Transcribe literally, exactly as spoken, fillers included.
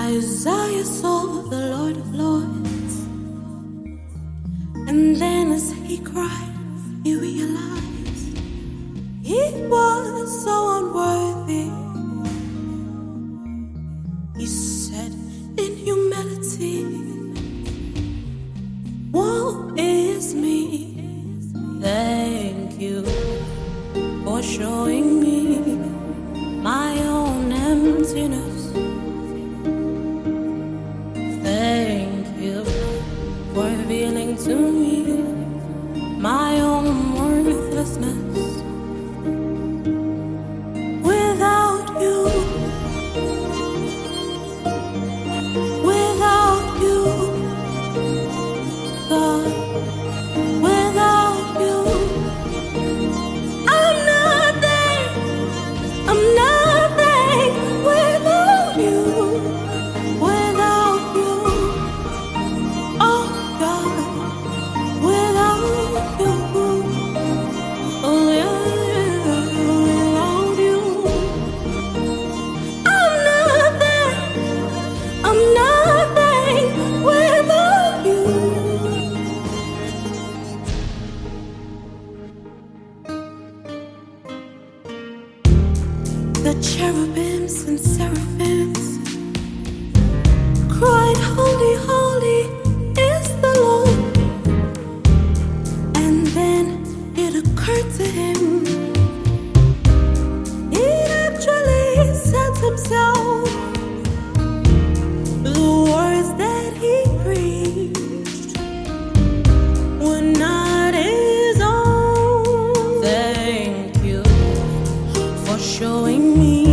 Isaiah saw the Lord of Lords, and then as he cried, he realized he was so unworthy. He said in humility, woe is me. Thank you for showing me my own emptiness. Thank you for revealing to me my own worthlessness. Without you, without you, God, without you, I'm nothing, I'm nothing without you. Without you, oh God, without you, oh yeah, without you, I'm nothing, I'm nothing without you. The cherubims and seraphims cried, holy, holy is the Lord. And then it occurred to him, he'd actually sent himself. The words that he preached were not his own. Thank you for showing me